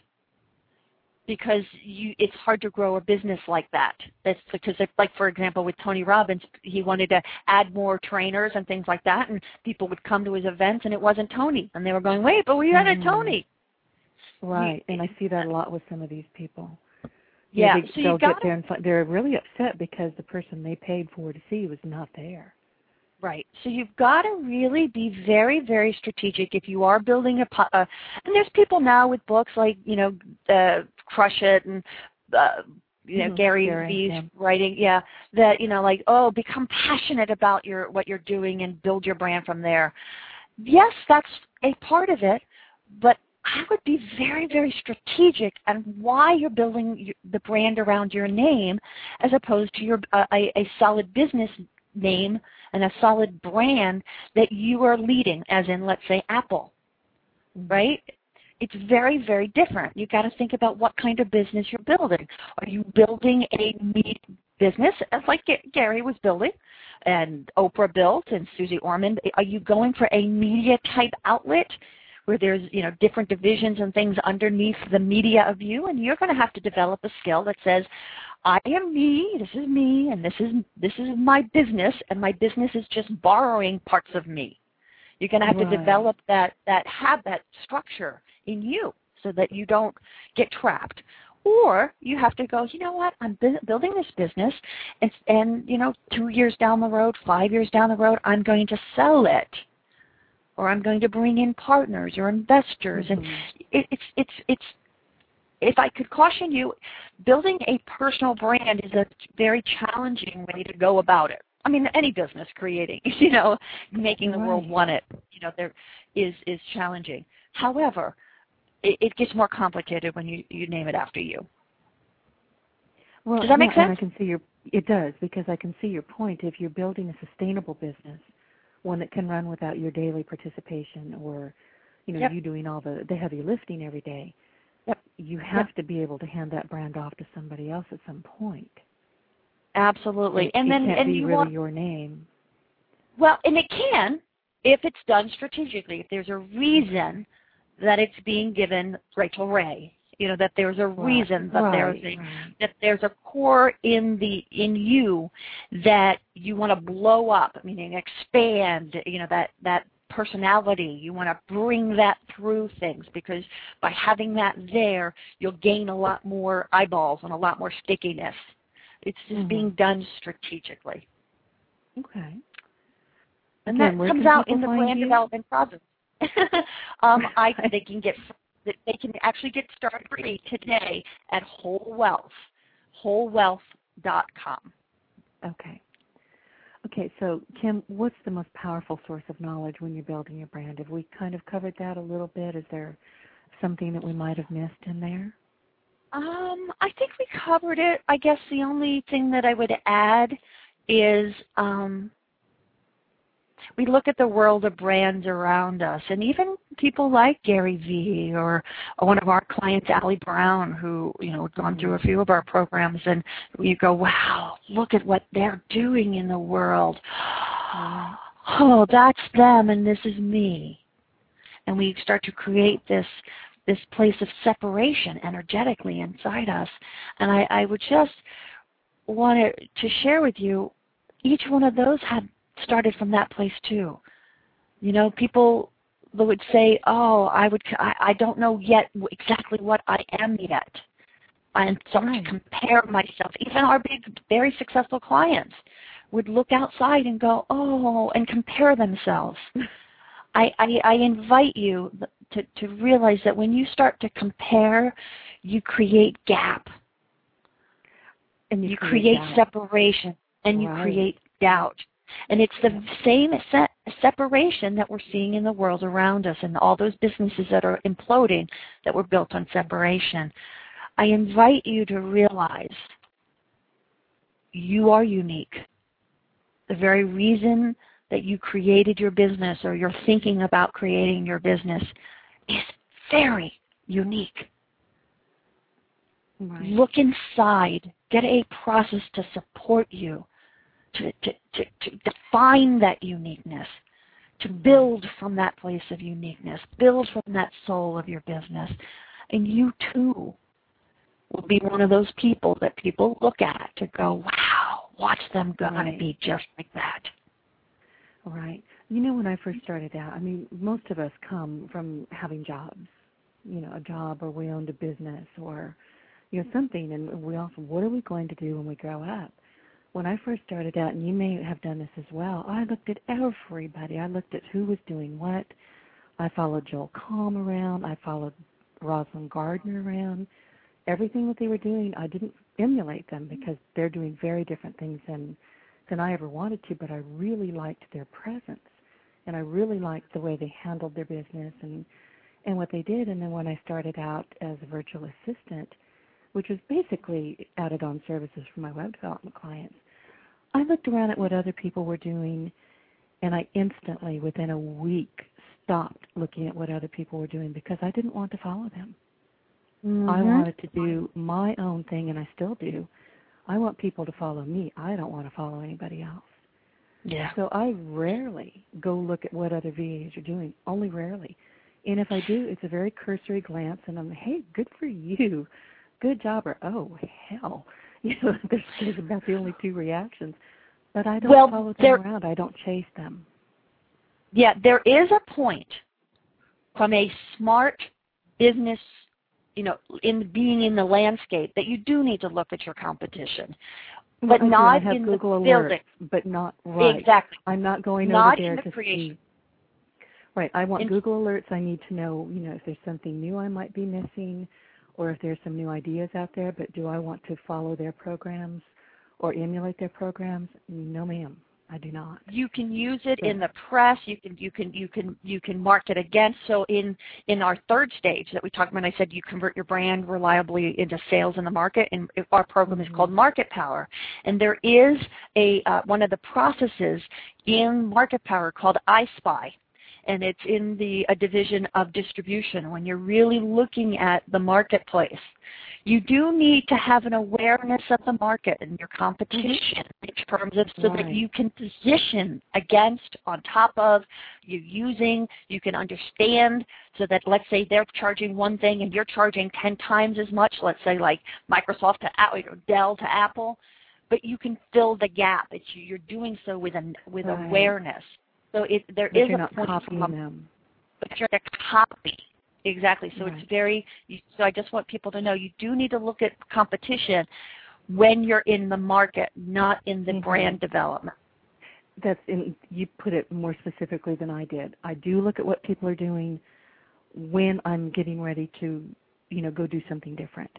because you, it's hard to grow a business like that. It's because, if, like, for example, with Tony Robbins, he wanted to add more trainers and things like that, and people would come to his events, and it wasn't Tony. And they were going, wait, but we had mm-hmm. a Tony. Right, and I see that a lot with some of these people. Yeah, you know, they, so they'll you get gotta, there and find, they're really upset because the person they paid for to see was not there. Right. So you've got to really be very, very strategic if you are building a, uh, and there's people now with books like, you know, uh, Crush It and, uh, you know, mm-hmm. Gary, Gary Vee's yeah. writing, yeah, that, you know, like, oh, become passionate about your what you're doing and build your brand from there. Yes, that's a part of it, but I would be very, very strategic on why you're building the brand around your name as opposed to your uh, a, a solid business name and a solid brand that you are leading, as in, let's say, Apple, right? It's very, very different. You've got to think about what kind of business you're building. Are you building a media business, as like Gary was building, and Oprah built, and Susie Ormond? Are you going for a media-type outlet where there's, you know, different divisions and things underneath the media of you? And you're going to have to develop a skill that says, I am me, this is me, and this is this is my business, and my business is just borrowing parts of me. You're going to have right. to develop that, that have that structure in you so that you don't get trapped. Or you have to go, you know what, I'm bu- building this business, and, and, you know, two years down the road, five years down the road, I'm going to sell it. or I'm going to bring in partners or investors. Mm-hmm. And it, it's, it's, it's, if I could caution you, building a personal brand is a very challenging way to go about it. I mean, any business creating, you know, making the right. world want it, you know, there is, is challenging. However, it, it gets more complicated when you, you name it after you. Well, does that make yeah, sense? And I can see your, it does, because I can see your point. If you're building a sustainable business, one that can run without your daily participation or, you know, yep. you doing all the, the heavy lifting every day, yep. you have yep. to be able to hand that brand off to somebody else at some point. Absolutely. It, and it then can't and be you really want, your name. Well, and it can if it's done strategically. If there's a reason that it's being given Rachel Ray, you know, that there's a reason right. that right. there's a right. that there's a core in the in you that you want to blow up, meaning expand, you know, that that personality. You want to bring that through things, because by having that there, you'll gain a lot more eyeballs and a lot more stickiness. It's just mm-hmm. being done strategically. Okay. And Again, that comes out in the brand you? development process. um, I they can get they can actually get started free today at Whole Wealth, whole wealth dot com. Okay. Okay, so Kim, what's the most powerful source of knowledge when you're building your brand? Have we kind of covered that a little bit? Is there something that we might have missed in there? Um, I think we covered it. I guess the only thing that I would add is um, we look at the world of brands around us, and even people like Gary Vee or, or one of our clients, Allie Brown, who, you know, has gone through a few of our programs, and you go, wow, look at what they're doing in the world. Oh, that's them, and this is me. And we start to create this this place of separation energetically inside us. And I, I would just want to share with you, each one of those had started from that place too. You know, people would say, oh, I would, I, I don't know yet exactly what I am yet. And so right. to compare myself, even our big, very successful clients would look outside and go, oh, and compare themselves. I, I, I invite you to, to realize that when you start to compare, you create gap. And you, you create, create separation, and right. you create doubt. And it's the same se- separation that we're seeing in the world around us, and all those businesses that are imploding that were built on separation. I invite you to realize you are unique. The very reason that you created your business or you're thinking about creating your business is very unique. Right. Look inside. Get a process to support you, to, to, to, to define that uniqueness, to build from that place of uniqueness, build from that soul of your business. And you too will be one of those people that people look at to go, wow, watch them go right. and be just like that. Right. You know, when I first started out, I mean, most of us come from having jobs, you know, a job, or we owned a business, or, you know, something, and we also, what are we going to do when we grow up? When I first started out, and you may have done this as well, I looked at everybody. I looked at who was doing what. I followed Joel Comm around. I followed Rosalind Gardner around. Everything that they were doing, I didn't emulate them because they're doing very different things than than I ever wanted to, but I really liked their presence, and I really liked the way they handled their business and, and what they did. And then when I started out as a virtual assistant, which was basically added-on services for my web development clients, I looked around at what other people were doing, and I instantly, within a week, stopped looking at what other people were doing because I didn't want to follow them. Mm-hmm. I wanted to do my own thing, and I still do. I want people to follow me. I don't want to follow anybody else. Yeah. So I rarely go look at what other V As are doing, only rarely. And if I do, it's a very cursory glance, and I'm, hey, good for you. Good job, or oh, hell. You know, there's, there's about the only two reactions. But I don't well, follow them there, around. I don't chase them. Yeah, there is a point from a smart business, you know, in being in the landscape, that you do need to look at your competition, but well, not I have in Google the alerts, building. But not right. Exactly. I'm not going not over there in the to creation. see. Right. I want And Google alerts. I need to know, you know, if there's something new I might be missing or if there's some new ideas out there, but do I want to follow their programs or emulate their programs? No, ma'am. I do not. you can use it So, in the press. You can you can you can you can market against. So in in our third stage that we talked about, I said you convert your brand reliably into sales in the market, and our program mm-hmm. is called Market Power. And there is a uh, one of the processes in Market Power called iSpy. And it's in the a division of distribution when you're really looking at the marketplace. You do need to have an awareness of the market and your competition mm-hmm. in terms of so right. that you can position against, on top of, you using, you can understand so that let's say they're charging one thing and you're charging ten times as much, let's say like Microsoft to Apple, or Dell to Apple, but you can fill the gap. It's, you're doing so with, an, with right. awareness. So it, there but is you're a not point copying of, them. But you're a copy. Exactly. So right. it's very, so I just want people to know you do need to look at competition when you're in the market, not in the mm-hmm. brand development. That's in, you put it more specifically than I did. I do look at what people are doing when I'm getting ready to, you know, go do something different.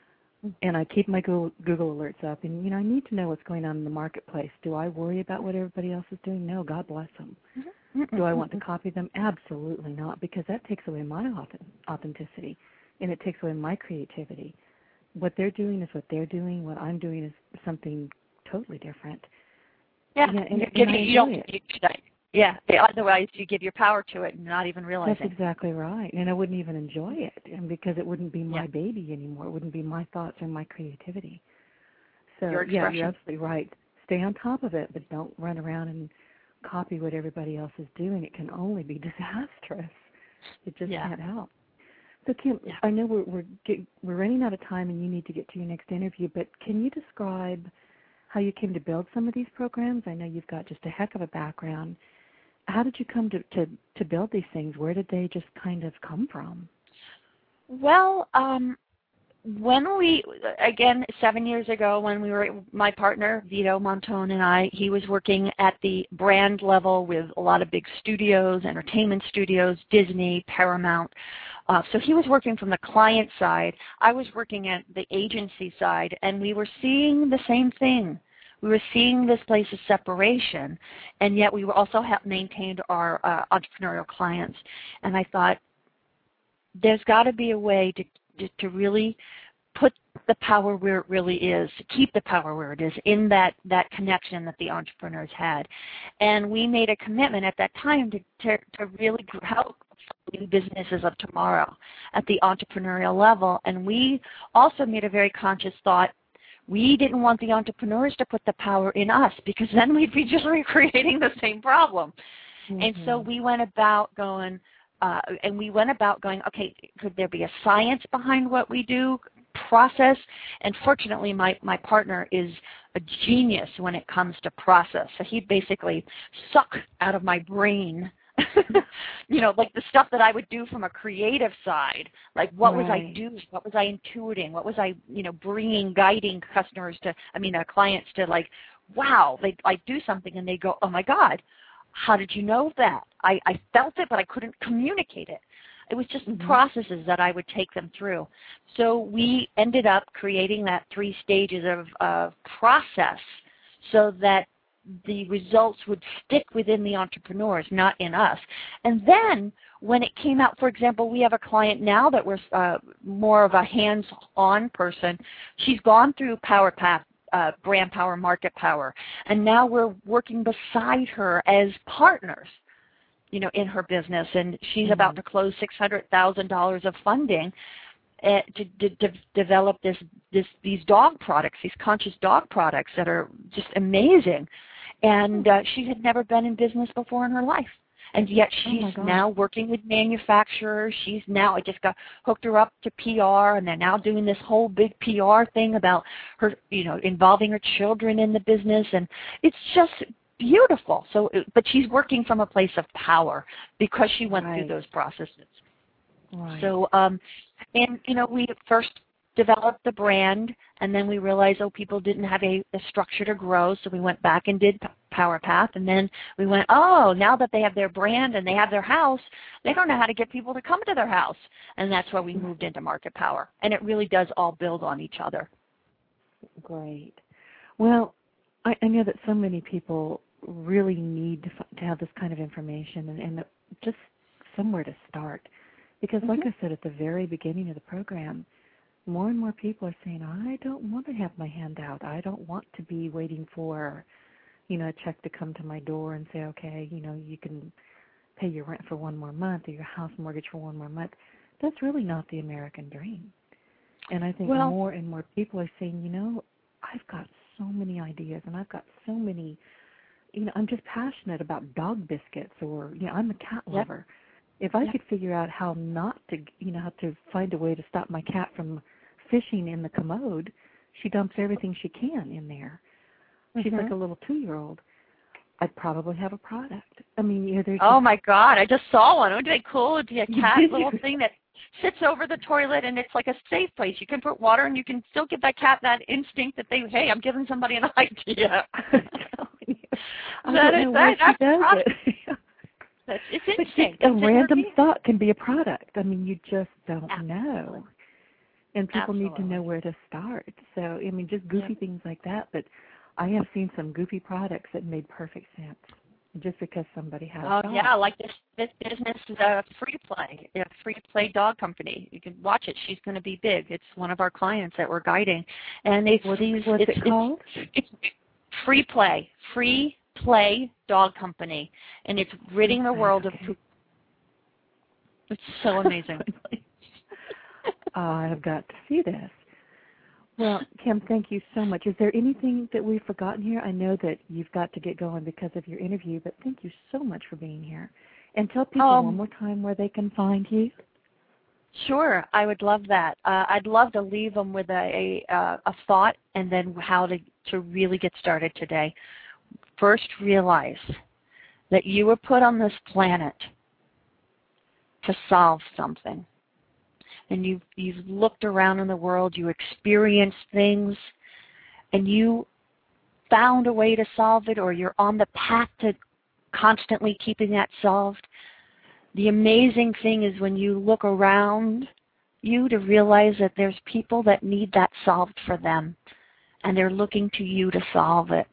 And I keep my Google, Google alerts up, and, you know, I need to know what's going on in the marketplace. Do I worry about what everybody else is doing? No, God bless them. Mm-hmm. Do I want to copy them? Absolutely not, because that takes away my authenticity, and it takes away my creativity. What they're doing is what they're doing. What I'm doing is something totally different. Yeah, yeah and, you're and giving, I you don't, it. You, yeah, otherwise you give your power to it and not even realizing. That's exactly right, and I wouldn't even enjoy it, and because it wouldn't be my yeah. baby anymore. It wouldn't be my thoughts or my creativity. So, your yeah, you're absolutely right. Stay on top of it, but don't run around and copy what everybody else is doing. It can only be disastrous. It just yeah. can't help. So, Kim, yeah. I know we're we're, get, we're running out of time, and you need to get to your next interview. But can you describe how you came to build some of these programs? I know you've got just a heck of a background. How did you come to, to, to build these things? Where did they just kind of come from? Well, um, when we, again, seven years ago when we were, my partner, Vito Montone, and I, he was working at the brand level with a lot of big studios, entertainment studios, Disney, Paramount. Uh, so he was working from the client side. I was working at the agency side, and we were seeing the same thing. We were seeing this place of separation, and yet we were also have maintained our uh, entrepreneurial clients. And I thought, there's got to be a way to, to to really put the power where it really is, to keep the power where it is, in that, that connection that the entrepreneurs had. And we made a commitment at that time to, to, to really help new businesses of tomorrow at the entrepreneurial level. And we also made a very conscious thought, we didn't want the entrepreneurs to put the power in us, because then we'd be just recreating the same problem. Mm-hmm. And so we went about going, uh, and we went about going, okay, could there be a science behind what we do, process? And fortunately, my, my partner is a genius when it comes to process. So he basically sucked out of my brain you know, like the stuff that I would do from a creative side, like what right. was I doing, what was I intuiting, what was I, you know, bringing, guiding customers to, I mean, uh, clients to, like, wow, they I do something and they go, oh my God, how did you know that? I, I felt it, but I couldn't communicate it. It was just mm-hmm. processes that I would take them through. So we ended up creating that three stages of, of process so that the results would stick within the entrepreneurs, not in us. And then when it came out, for example, we have a client now that was uh, more of a hands-on person. She's gone through PowerPath, uh, Brand Power, Market Power, and now we're working beside her as partners, you know, in her business. And she's mm-hmm. about to close six hundred thousand dollars of funding uh, to, to, to develop this, this, these dog products, these conscious dog products that are just amazing. And uh, she had never been in business before in her life. And yet she's oh now working with manufacturers. She's now, I just got hooked her up to P R, and they're now doing this whole big P R thing about her, you know, involving her children in the business. And it's just beautiful. So, but she's working from a place of power because she went right. through those processes. Right. So, um, and, you know, we first developed the brand, and then we realized, oh, people didn't have a, a structure to grow, so we went back and did PowerPath, and then we went, oh, now that they have their brand and they have their house, they don't know how to get people to come to their house, and that's why we moved into Market Power, and it really does all build on each other. Great. Well, I, I know that so many people really need to, to have this kind of information and, and just somewhere to start, because mm-hmm. like I said at the very beginning of the program, more and more people are saying, I don't want to have my hand out. I don't want to be waiting for, you know, a check to come to my door and say, okay, you know, you can pay your rent for one more month or your house mortgage for one more month. That's really not the American dream. And I think well, more and more people are saying, you know, I've got so many ideas and I've got so many, you know, I'm just passionate about dog biscuits or, you know, I'm a cat lover. Yep. If I yep. could figure out how not to, you know, how to find a way to stop my cat from fishing in the commode, she dumps everything she can in there. Mm-hmm. She's like a little two-year-old. I'd probably have a product. I mean, you know, there's oh just, my God, I just saw one. Wouldn't it be cool? It'd be a cat little thing that sits over the toilet, and it's like a safe place. You can put water, and you can still give that cat that instinct that they, hey, I'm giving somebody an idea. I that don't know why that, she does it. That's, it's but instinct. A it's random thought can be a product. I mean, you just don't Absolutely. know. And people Absolutely. need to know where to start. So, I mean, just goofy yeah. things like that. But I have seen some goofy products that made perfect sense just because somebody had Oh, a thought. yeah, like this this business is a Free Play, a Free Play dog company. You can watch it. She's going to be big. It's one of our clients that we're guiding. And it's What, these, what's it's, it called? It's, it's Free Play, Free Play Dog Company. And it's ridding the world okay. of poop. It's so amazing. I have got to see this. Well, Kim, thank you so much. Is there anything that we've forgotten here? I know that you've got to get going because of your interview, but thank you so much for being here. And tell people um, one more time where they can find you. Sure, I would love that. Uh, I'd love to leave them with a, a, a thought and then how to, to really get started today. First, realize that you were put on this planet to solve something. And you've, you've looked around in the world, you experienced things, and you found a way to solve it, or you're on the path to constantly keeping that solved. The amazing thing is when you look around you to realize that there's people that need that solved for them, and they're looking to you to solve it.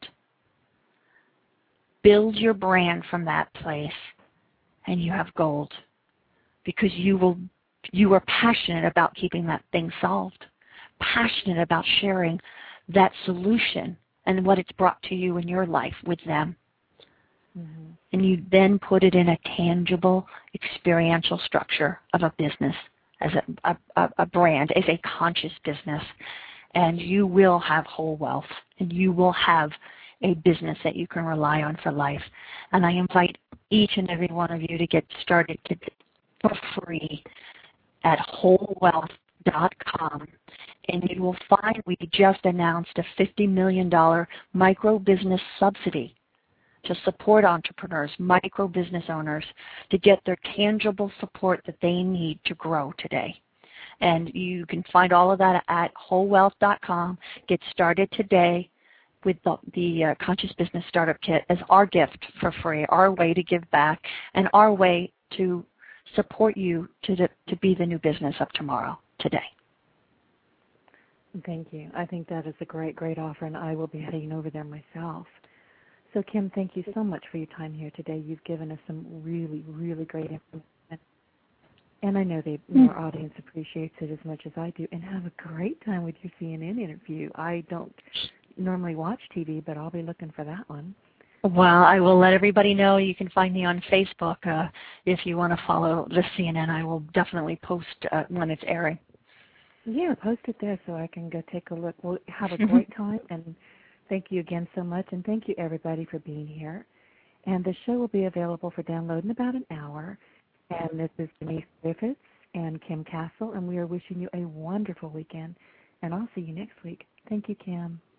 Build your brand from that place, and you have gold, because you will you are passionate about keeping that thing solved, passionate about sharing that solution and what it's brought to you in your life with them. Mm-hmm. And you then put it in a tangible, experiential structure of a business, as a, a, a brand, as a conscious business. And you will have whole wealth, and you will have a business that you can rely on for life. And I invite each and every one of you to get started today for free at whole wealth dot com, and you will find we just announced a fifty million dollars micro business subsidy to support entrepreneurs, micro business owners, to get their tangible support that they need to grow today. And you can find all of that at whole wealth dot com. Get started today with the, the uh, Conscious Business Startup Kit as our gift for free, our way to give back, and our way to support you to, to be the new business of tomorrow, today. Thank you. I think that is a great, great offer, and I will be heading over there myself. So, Kim, thank you so much for your time here today. You've given us some really, really great information. And I know that our audience appreciates it as much as I do. And have a great time with your C N N interview. I don't normally watch T V, but I'll be looking for that one. Well, I will let everybody know. You can find me on Facebook. Uh, if you want to follow the C N N, I will definitely post uh, when it's airing. Yeah, post it there so I can go take a look. Well, have a great time, and thank you again so much. And thank you, everybody, for being here. And the show will be available for download in about an hour. And this is Denise Griffiths and Kim Castle, and we are wishing you a wonderful weekend. And I'll see you next week. Thank you, Kim.